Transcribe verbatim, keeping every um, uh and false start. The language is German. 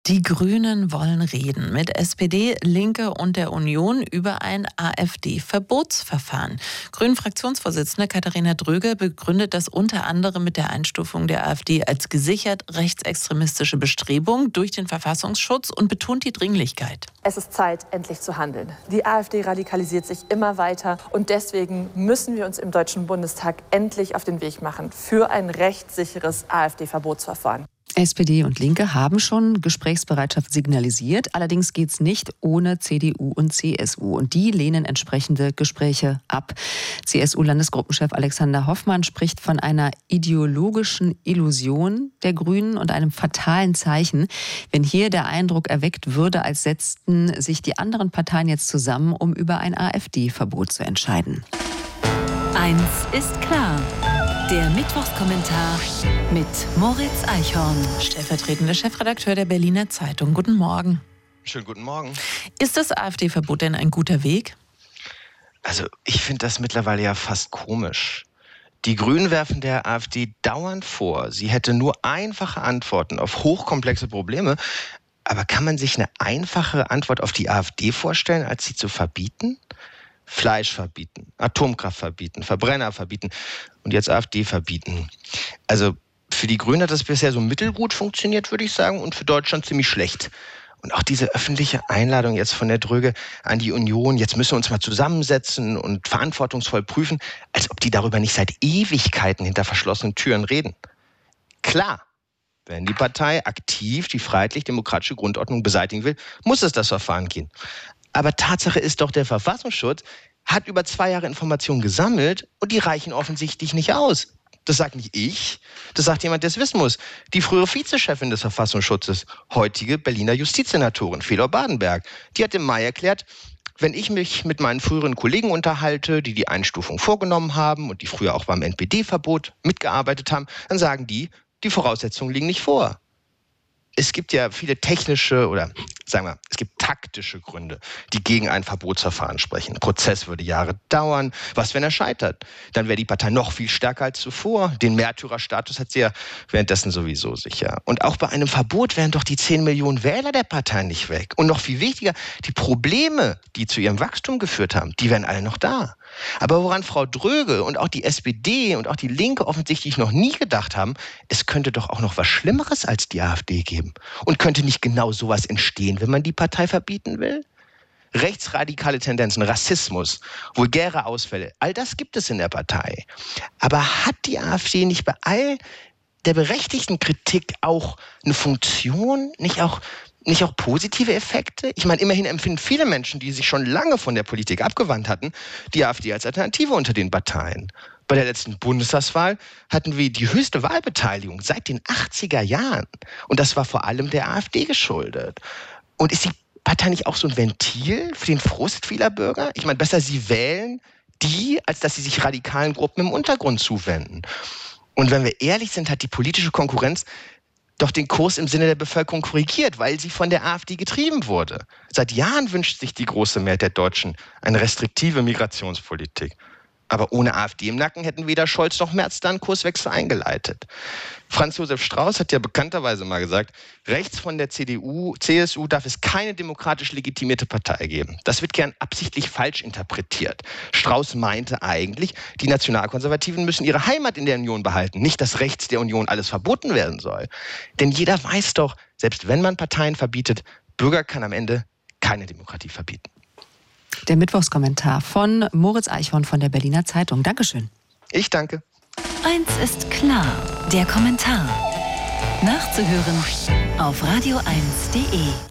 Die Grünen wollen reden mit S P D, Linke und der Union über ein AfD-Verbotsverfahren. Grünen-Fraktionsvorsitzende Katharina Dröge begründet das unter anderem mit der Einstufung der AfD als gesichert rechtsextremistische Bestrebung durch den Verfassungsschutz und betont die Dringlichkeit. Es ist Zeit, endlich zu handeln. Die AfD radikalisiert sich immer weiter und deswegen müssen wir uns im Deutschen Bundestag endlich auf den Weg machen für ein rechtssicheres AfD-Verbotsverfahren. S P D und Linke haben schon Gesprächsbereitschaft signalisiert. Allerdings geht es nicht ohne C D U und C S U. Und die lehnen entsprechende Gespräche ab. C S U-Landesgruppenchef Alexander Hoffmann spricht von einer ideologischen Illusion der Grünen und einem fatalen Zeichen, wenn hier der Eindruck erweckt würde, als setzten sich die anderen Parteien jetzt zusammen, um über ein AfD-Verbot zu entscheiden. Eins ist klar. Der Mittwochskommentar mit Moritz Eichhorn, stellvertretender Chefredakteur der Berliner Zeitung. Guten Morgen. Schönen guten Morgen. Ist das AfD-Verbot denn ein guter Weg? Also ich finde das mittlerweile ja fast komisch. Die Grünen werfen der AfD dauernd vor, sie hätte nur einfache Antworten auf hochkomplexe Probleme. Aber kann man sich eine einfache Antwort auf die AfD vorstellen, als sie zu verbieten? Fleisch verbieten, Atomkraft verbieten, Verbrenner verbieten und jetzt AfD verbieten. Also für die Grünen hat das bisher so mittelgut funktioniert, würde ich sagen, und für Deutschland ziemlich schlecht. Und auch diese öffentliche Einladung jetzt von der Dröge an die Union, jetzt müssen wir uns mal zusammensetzen und verantwortungsvoll prüfen, als ob die darüber nicht seit Ewigkeiten hinter verschlossenen Türen reden. Klar, wenn die Partei aktiv die freiheitlich-demokratische Grundordnung beseitigen will, muss es das Verfahren gehen. Aber Tatsache ist doch, der Verfassungsschutz hat über zwei Jahre Informationen gesammelt und die reichen offensichtlich nicht aus. Das sagt nicht ich, das sagt jemand, der es wissen muss. Die frühere Vizechefin des Verfassungsschutzes, heutige Berliner Justizsenatorin Felor Badenberg, die hat im Mai erklärt, wenn ich mich mit meinen früheren Kollegen unterhalte, die die Einstufung vorgenommen haben und die früher auch beim N P D-Verbot mitgearbeitet haben, dann sagen die, die Voraussetzungen liegen nicht vor. Es gibt ja viele technische oder, sagen wir, es gibt taktische Gründe, die gegen ein Verbotsverfahren sprechen. Ein Prozess würde Jahre dauern. Was, wenn er scheitert? Dann wäre die Partei noch viel stärker als zuvor. Den Märtyrerstatus hat sie ja währenddessen sowieso sicher. Und auch bei einem Verbot wären doch die zehn Millionen Wähler der Partei nicht weg. Und noch viel wichtiger, die Probleme, die zu ihrem Wachstum geführt haben, die wären alle noch da. Aber woran Frau Dröge und auch die S P D und auch die Linke offensichtlich noch nie gedacht haben, es könnte doch auch noch was Schlimmeres als die AfD geben. Und könnte nicht genau sowas entstehen, wenn man die Partei verbieten will? Rechtsradikale Tendenzen, Rassismus, vulgäre Ausfälle, all das gibt es in der Partei. Aber hat die AfD nicht bei all der berechtigten Kritik auch eine Funktion, nicht auch Nicht auch positive Effekte? Ich meine, immerhin empfinden viele Menschen, die sich schon lange von der Politik abgewandt hatten, die AfD als Alternative unter den Parteien. Bei der letzten Bundestagswahl hatten wir die höchste Wahlbeteiligung seit den achtziger Jahren. Und das war vor allem der AfD geschuldet. Und ist die Partei nicht auch so ein Ventil für den Frust vieler Bürger? Ich meine, besser sie wählen die, als dass sie sich radikalen Gruppen im Untergrund zuwenden. Und wenn wir ehrlich sind, hat die politische Konkurrenz doch den Kurs im Sinne der Bevölkerung korrigiert, weil sie von der AfD getrieben wurde. Seit Jahren wünscht sich die große Mehrheit der Deutschen eine restriktive Migrationspolitik. Aber ohne AfD im Nacken hätten weder Scholz noch Merz da einen Kurswechsel eingeleitet. Franz Josef Strauß hat ja bekannterweise mal gesagt, rechts von der C D U, C S U darf es keine demokratisch legitimierte Partei geben. Das wird gern absichtlich falsch interpretiert. Strauß meinte eigentlich, die Nationalkonservativen müssen ihre Heimat in der Union behalten, nicht, dass rechts der Union alles verboten werden soll. Denn jeder weiß doch, selbst wenn man Parteien verbietet, Bürger kann am Ende keine Demokratie verbieten. Der Mittwochskommentar von Moritz Eichhorn von der Berliner Zeitung. Dankeschön. Ich danke. Eins ist klar, der Kommentar. Nachzuhören auf radio eins punkt de.